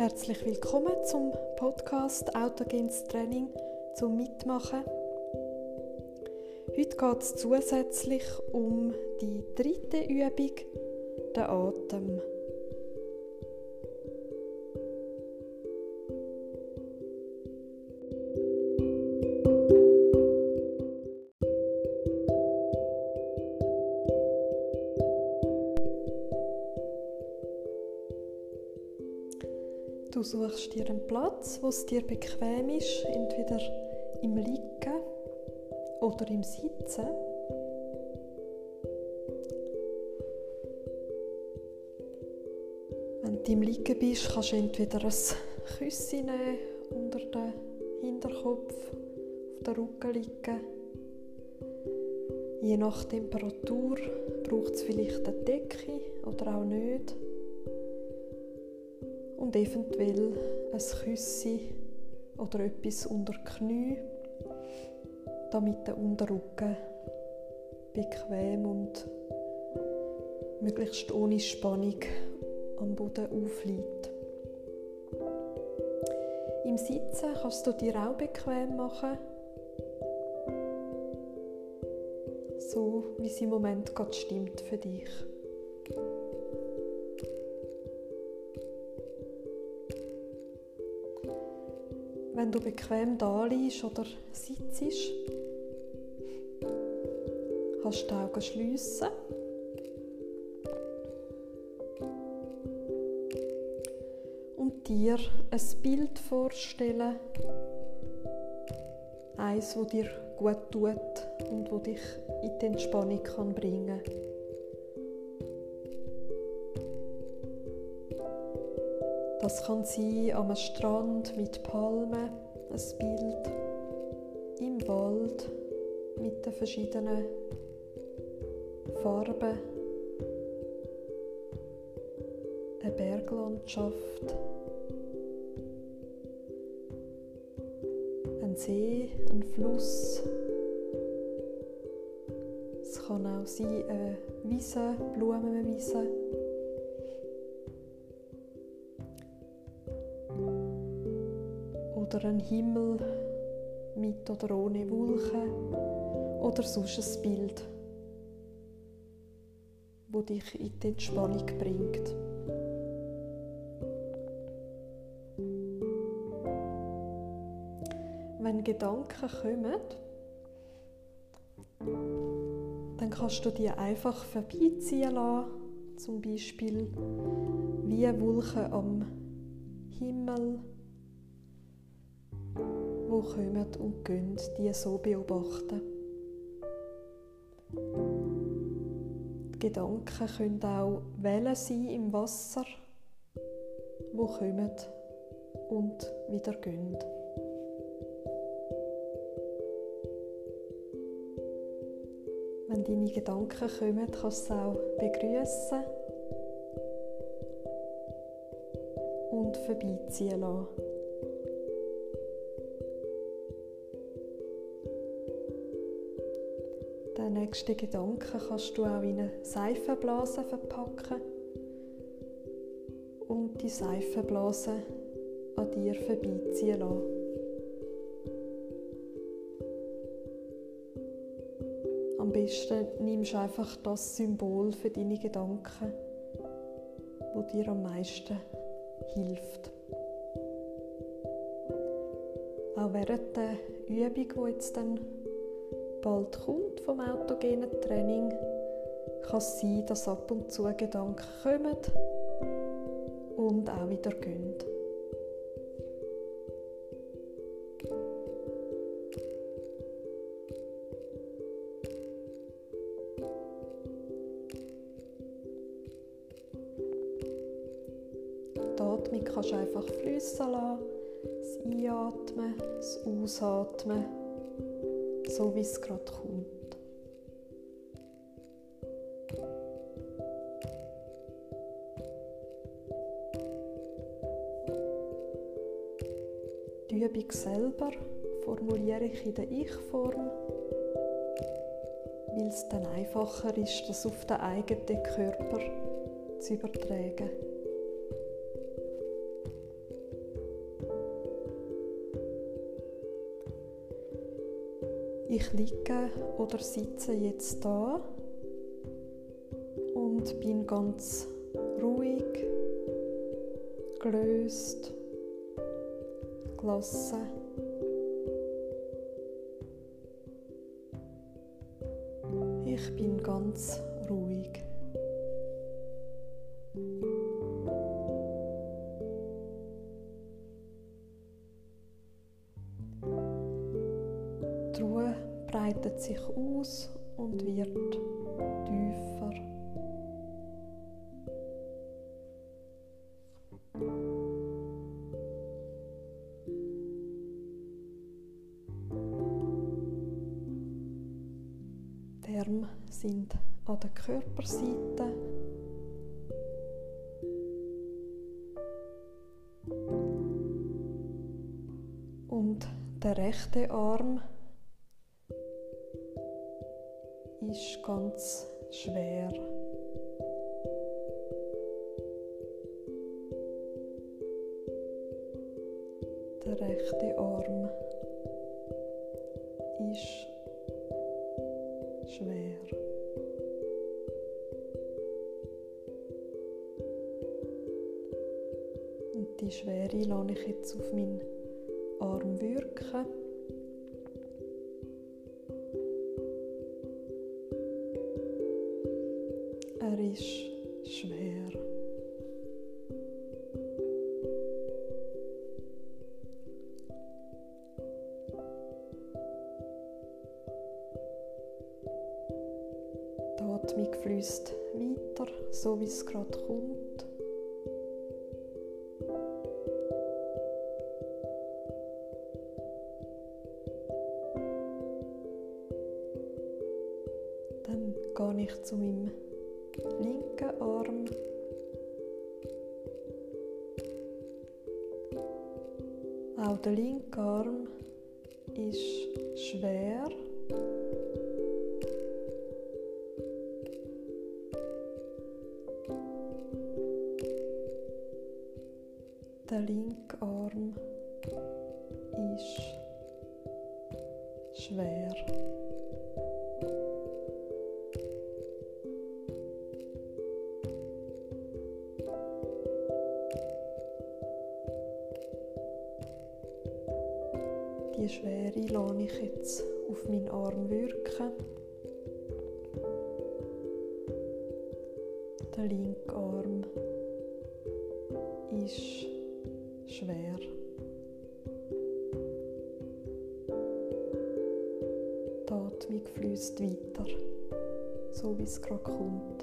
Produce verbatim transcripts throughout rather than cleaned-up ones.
Herzlich willkommen zum Podcast Autogenes Training zum Mitmachen. Heute geht es zusätzlich um die dritte Übung, den Atem. Du suchst dir einen Platz, wo es dir bequem ist, entweder im Liegen oder im Sitzen. Wenn du im Liegen bist, kannst du entweder ein Kissen nehmen, unter den Hinterkopf, auf den Rücken liegen. Je nach Temperatur braucht es vielleicht eine Decke oder auch nicht. Und eventuell ein Küssi oder etwas unter die Knie, damit der Unterrücken bequem und möglichst ohne Spannung am Boden aufliegt. Im Sitzen kannst du dir auch bequem machen, so wie es im Moment gerade stimmt für dich. Wenn du bequem da liegst oder sitzt, kannst du die Augen schliessen und dir ein Bild vorstellen, eins, das dir gut tut und das dich in die Entspannung kann bringen kann. Das kann sein am Strand mit Palmen, ein Bild im Wald mit den verschiedenen Farben, eine Berglandschaft, ein See, ein Fluss. Es kann auch sein eine Wiese, Blumenwiese. Oder ein Himmel mit oder ohne Wolken oder sonst ein Bild, das dich in die Entspannung bringt. Wenn Gedanken kommen, dann kannst du die einfach vorbeiziehen lassen, zum Beispiel wie Wolken am Himmel, die kommen und gehen, die so beobachten. Die Gedanken können auch Wellen sein im Wasser, die kommen und wieder gehen. Wenn deine Gedanken kommen, kannst du sie auch begrüßen und vorbeiziehen lassen. Den nächsten Gedanken kannst du auch in eine Seifenblase verpacken und die Seifenblase an dir vorbeiziehen lassen. Am besten nimmst du einfach das Symbol für deine Gedanken, das dir am meisten hilft. Auch während der Übung, die jetzt dann bald kommt vom autogenen Training, kann es sein, dass ab und zu Gedanken kommen und auch wieder gehen. Die Atmung kannst du einfach fliessen lassen, das Einatmen, das Ausatmen, so wie es gerade kommt. Die Übung selber formuliere ich in der Ich-Form, weil es dann einfacher ist, das auf den eigenen Körper zu übertragen. Ich liege oder sitze jetzt da und bin ganz ruhig, gelöst, gelassen. Ich bin ganz ruhig. Die Ruhe breitet sich aus und wird tiefer. Die Arme sind an der Körperseite. Und der rechte Arm ist ganz schwer. Der rechte Arm ist schwer. Und die Schwere lasse ich jetzt auf meinen Arm wirken. Er ist schwer. Die Atmung fließt weiter, so wie es gerade kommt. Dann gehe ich zu meinem linken Arm. Auch der linke Arm ist schwer. Der linke Arm ist schwer. Die Schwere lasse ich jetzt auf meinen Arm wirken. Der linke Arm ist schwer. Die Atmung fließt weiter, so wie es gerade kommt.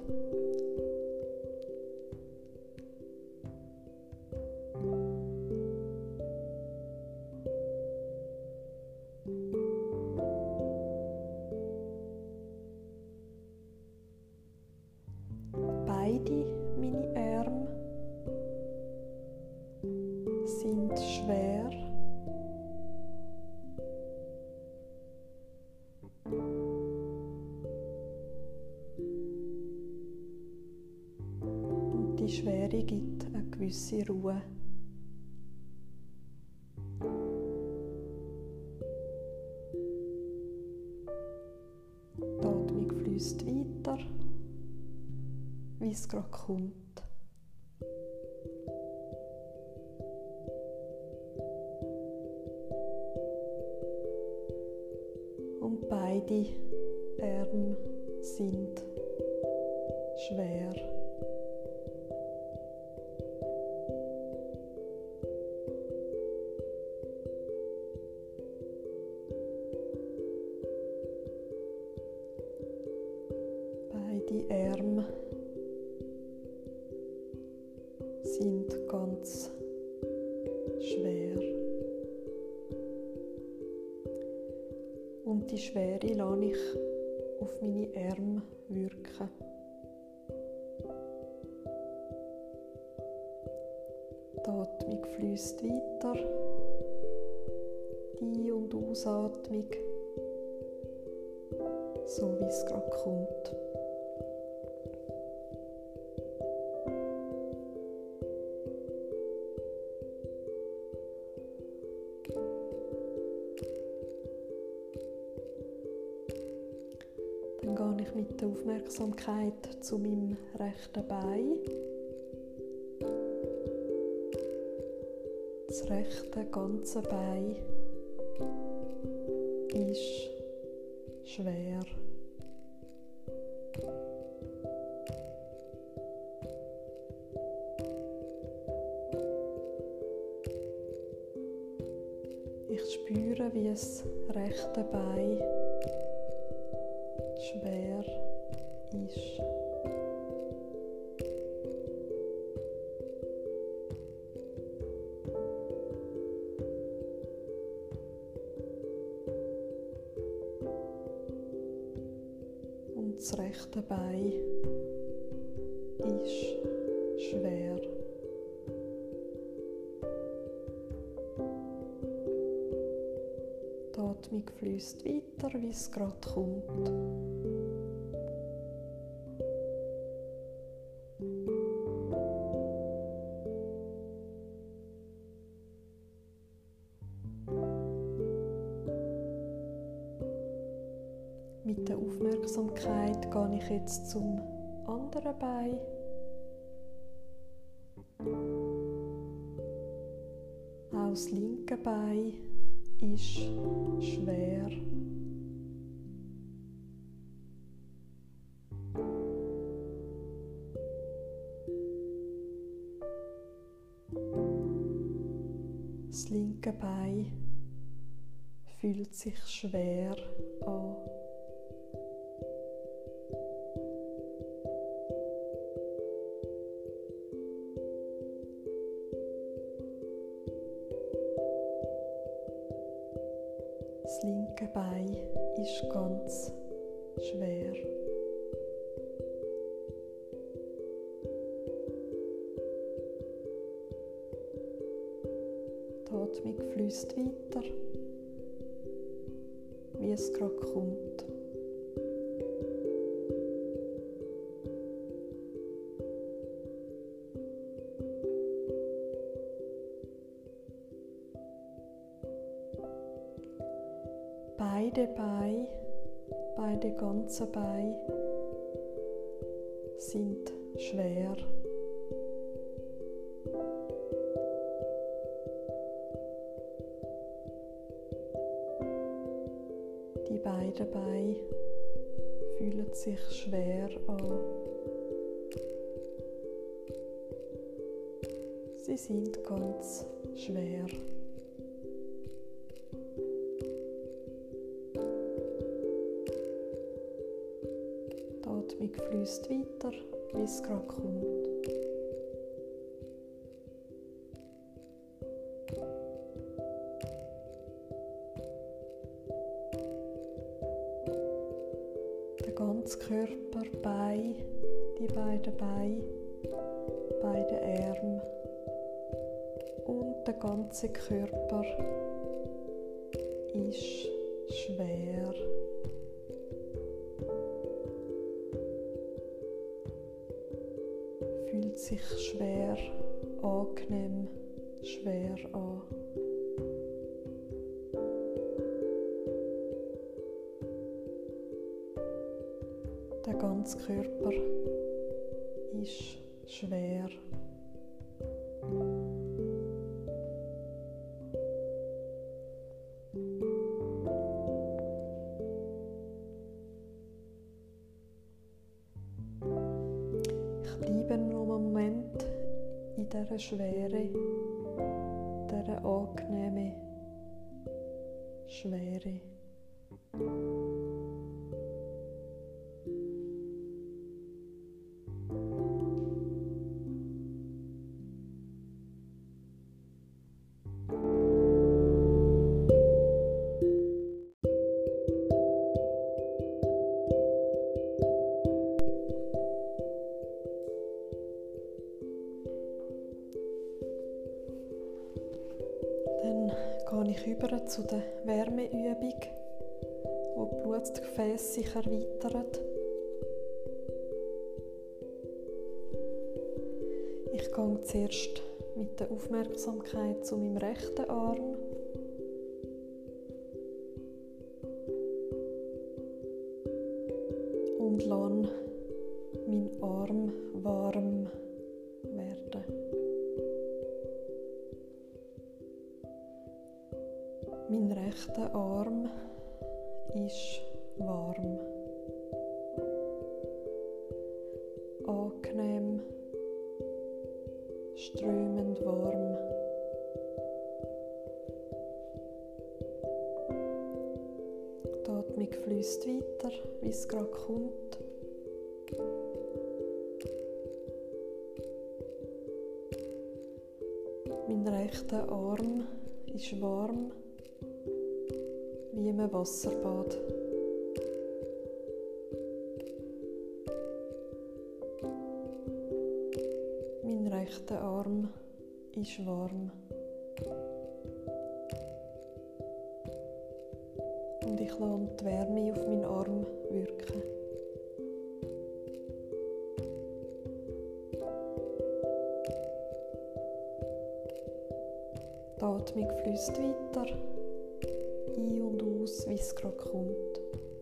Beide meine Arme sind schwer. Und die Schwere gibt eine gewisse Ruhe. Die Atmung fließt weiter, wie es gerade kommt. Und beide Arme sind schwer. Beide Arme sind ganz schwer. Und die Schwere lasse ich auf meine Arme wirken. Die Atmung fließt weiter. Die Ein- und Ausatmung, so wie es gerade kommt. gehe ich mit der Aufmerksamkeit zu meinem rechten Bein. Das rechte ganze Bein ist schwer. Ich spüre, wie das rechte Bein schwer ist. Und das rechte Bein ist schwer. Die Atmung fließt weiter, wie es gerade kommt. Mit der Aufmerksamkeit gehe ich jetzt zum anderen Bein. Auch das linke Bein ist schwer. Das linke Bein fühlt sich schwer an. Das linke Bein ist ganz schwer. Die Atmung fließt weiter, wie es gerade kommt. Beide Beine, beide ganzen Beine sind schwer. Die beiden Beine fühlen sich schwer an. Sie sind ganz schwer. Die Atmung fließt weiter, wie es gerade kommt. Der ganze Körper, Bein, die beiden Beine, beide Arme und der ganze Körper ist schwer. Fühlt sich schwer, angenehm, schwer an. Der ganze Körper ist schwer. Ich bleibe noch einen Moment in dieser Schwere, dieser angenehmen Schwere. Dann gehe ich über zu der Wärmeübung, wo die Blutgefäße sich erweitern. Ich gehe zuerst mit der Aufmerksamkeit zu meinem rechten Arm. und lass meinen Arm warm werden. Mein rechter Arm ist warm. Angenehm, strömend warm. Die Atmung fließt weiter, wie es gerade kommt. Mein rechter Arm ist warm, wie im Wasserbad. Mein rechter Arm ist warm. Und ich lasse die Wärme auf meinen Arm wirken. Die Atmung fließt weiter, ein und aus, wie es gerade kommt.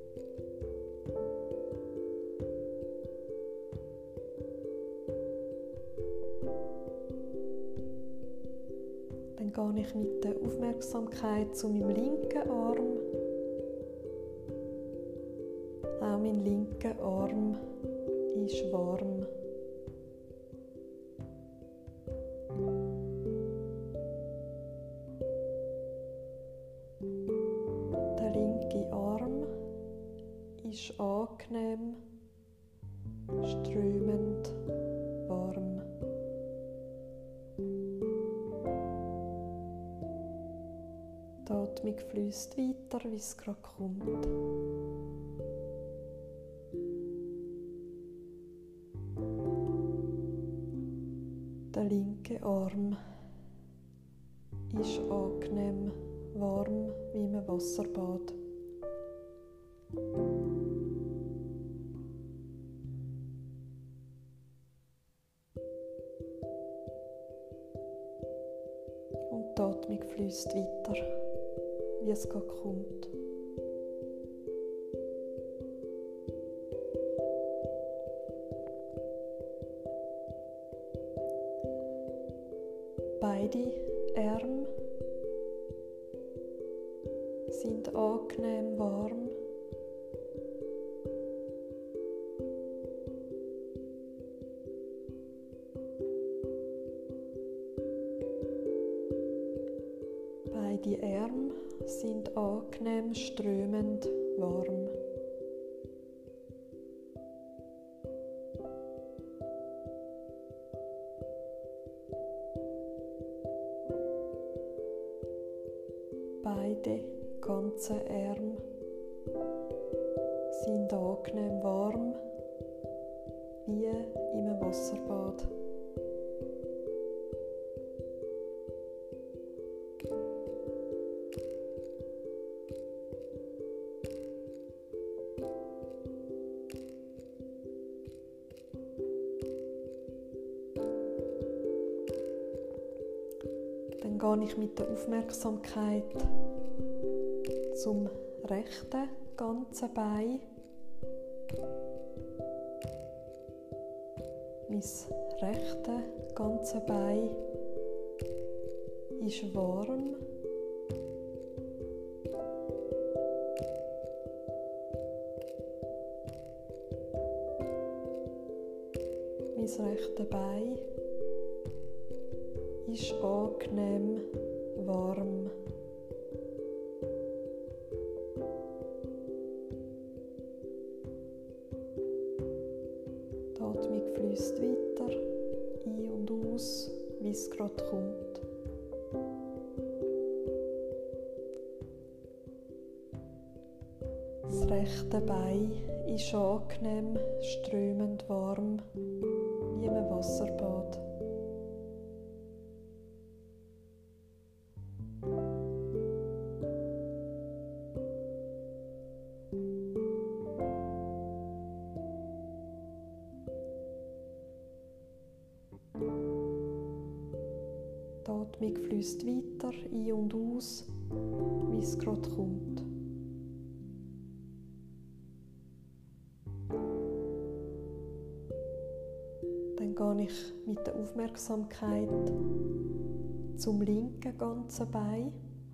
Dann gehe ich mit der Aufmerksamkeit zu meinem linken Arm. Auch mein linker Arm ist warm. Der linke Arm ist angenehm, strömend warm. Die Atmung fließt weiter, wie es gerade kommt. Der linke Arm ist angenehm warm wie im Wasserbad. Und die Atmung fließt weiter, wie es gerade kommt. Beide Arme sind angenehm warm. Beide Arme sind angenehm strömend warm. Beide ganzen Arme sind angenehm warm, wie im Wasserbad. Dann gehe ich mit der Aufmerksamkeit zum rechten ganzen Bein. Mein rechtes ganze Bein ist warm. Mein rechtes Bein ist angenehm warm. Die Atmung fließt weiter, ein und aus, wie es gerade kommt. Das rechte Bein ist angenehm strömend warm, wie im Wasserbad. Die Atmung fließt weiter, ein und aus, wie es gerade kommt. gehe ich mit der Aufmerksamkeit zum linken ganzen Bein.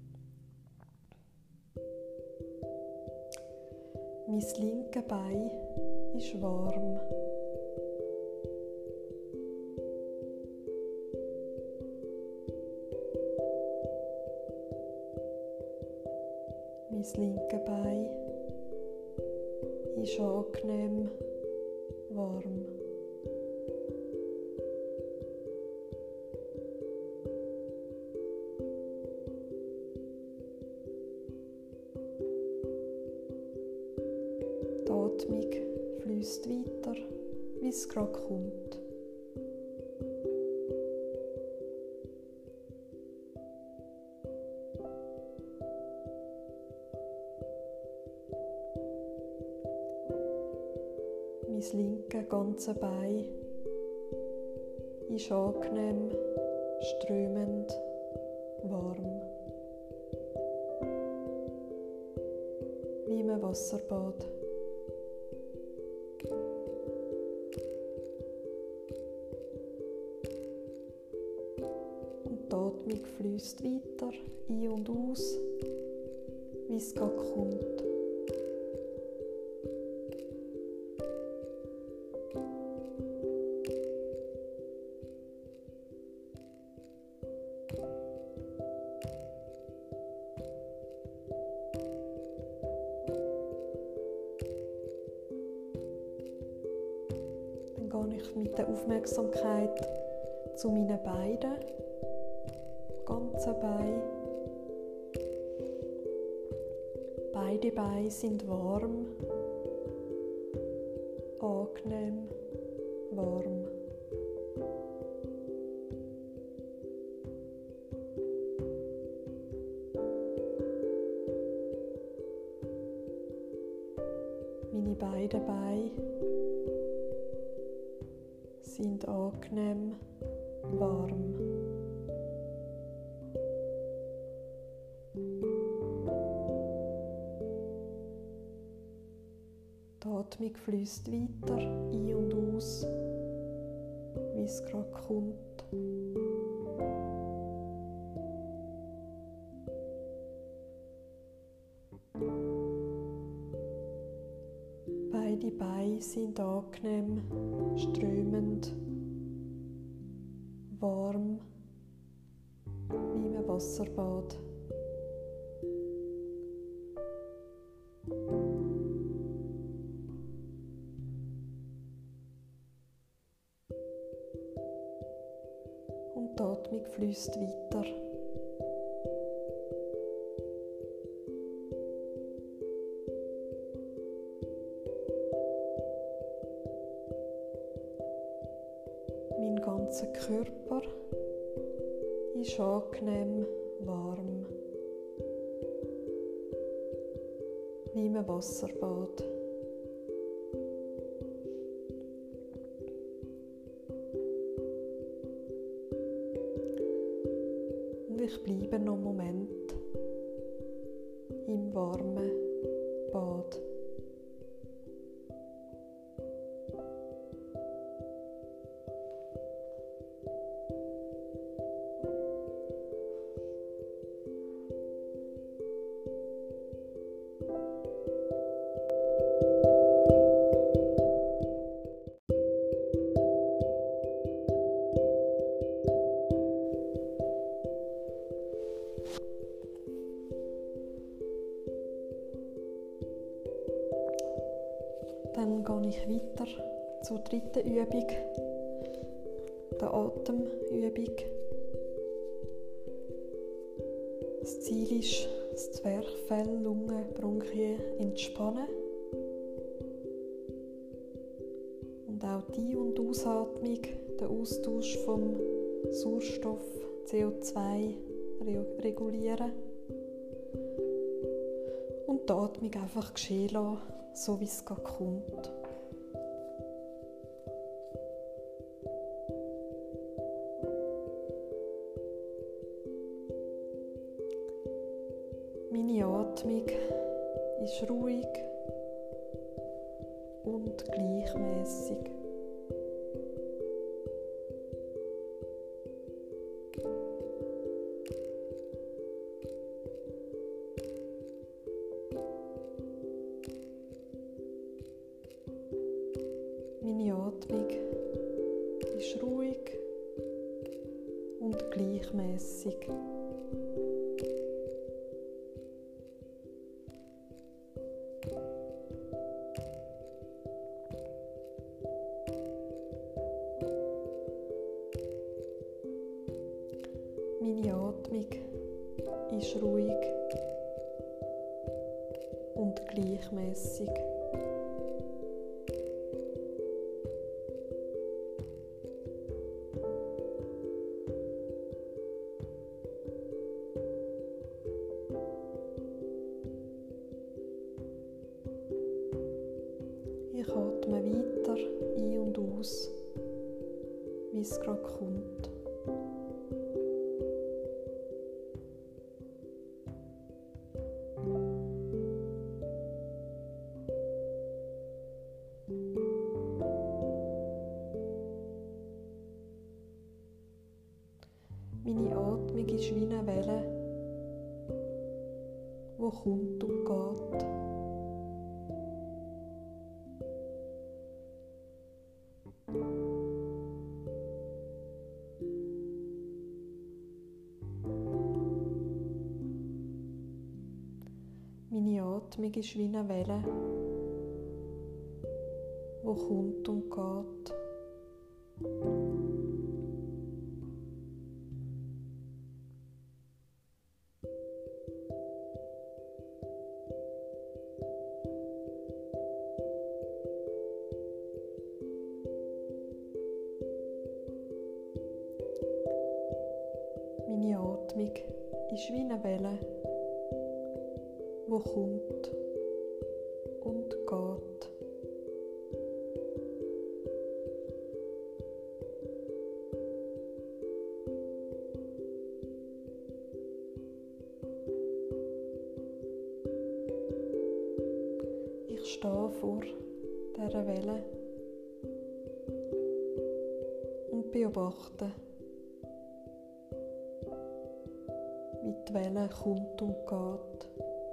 Mein linkes Bein ist warm. Mein linkes Bein ist angenehm warm. Die Atmung fließt weiter, wie es gerade kommt. Mein linkes ganzes Bein ist angenehm, strömend, warm. Wie im Wasserbad. Und die Atmung fließt weiter, ein und aus, wie es gerade kommt. Dann gehe ich mit der Aufmerksamkeit zu meinen Beinen, ganzen Beinen. Beide Beine sind warm, angenehm, warm. Meine beiden Beine sind angenehm, warm. Die Atmung fließt weiter, ein und aus, wie es gerade kommt. Beide Beine sind angenehm, strömend, warm, wie im Wasserbad. Und die Atmung fließt weiter. Mein ganzer Körper ist angenehm warm, wie im Wasserbad. Und ich bleibe noch einen Moment im warmen Bad. Dann gehe ich weiter zur dritten Übung, der Atemübung. Das Ziel ist, das Zwerchfell, Lunge, Bronchien entspannen. Und auch die Ein- und Ausatmung, der Austausch vom Sauerstoff, C O zwei regulieren. Und die Atmung einfach geschehen lassen, so wie es gerade kommt. Meine Atmung ist ruhig und gleichmäßig. gleichmäßig. Meine Atmung ist ruhig und gleichmäßig. Ich atme weiter ein und aus, wie es gerade kommt. Meine Atmung ist wie eine Welle, die kommt und geht. Meine Atmung ist wie eine Welle, die kommt und geht. Meine Atmung ist wie eine Welle, die kommt und geht. Ich stehe vor dieser Welle und beobachte, wie die Welle kommt und geht.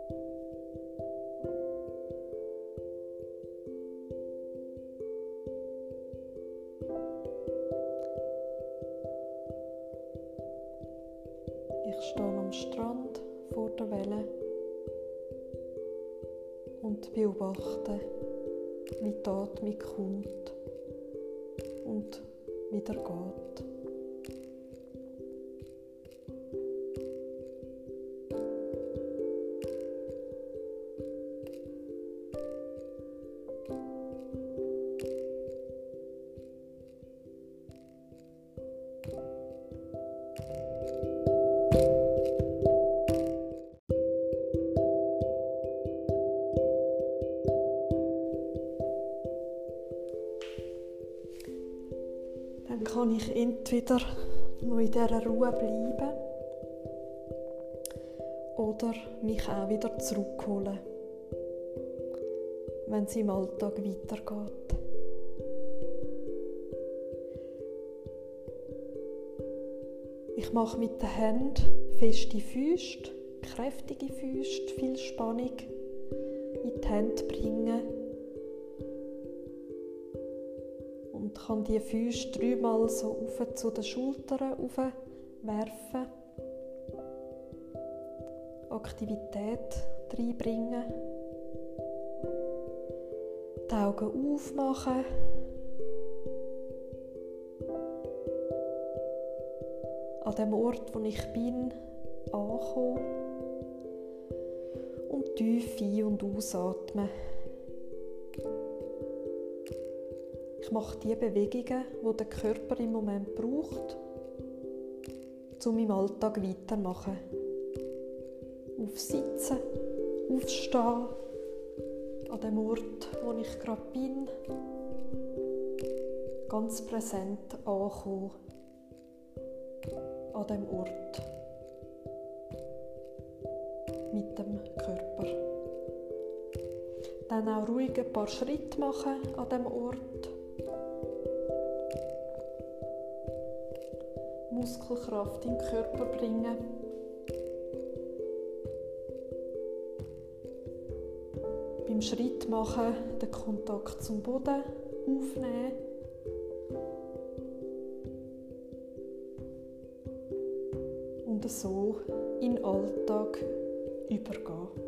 Ich stehe am Strand vor der Welle und beobachte, wie die Atmung kommt und wieder geht. Dann kann ich entweder noch in dieser Ruhe bleiben oder mich auch wieder zurückholen, wenn es im Alltag weitergeht. Ich mache mit den Händen feste Füße, kräftige Füße, viel Spannung in die Hände bringen. Und kann die Füße dreimal so auf zu den Schultern werfen. Aktivität reinbringen. Die Augen aufmachen. An dem Ort, wo ich bin, ankommen. Und tief ein- und ausatmen. Ich mache die Bewegungen, die der Körper im Moment braucht, um im Alltag weiterzumachen. Aufsitzen, aufstehen, an dem Ort, wo ich gerade bin, ganz präsent ankommen, an dem Ort, mit dem Körper. Dann auch ruhig ein paar Schritte machen an dem Ort. Muskelkraft in den Körper bringen. Beim Schritt machen den Kontakt zum Boden aufnehmen. und so in den Alltag übergehen.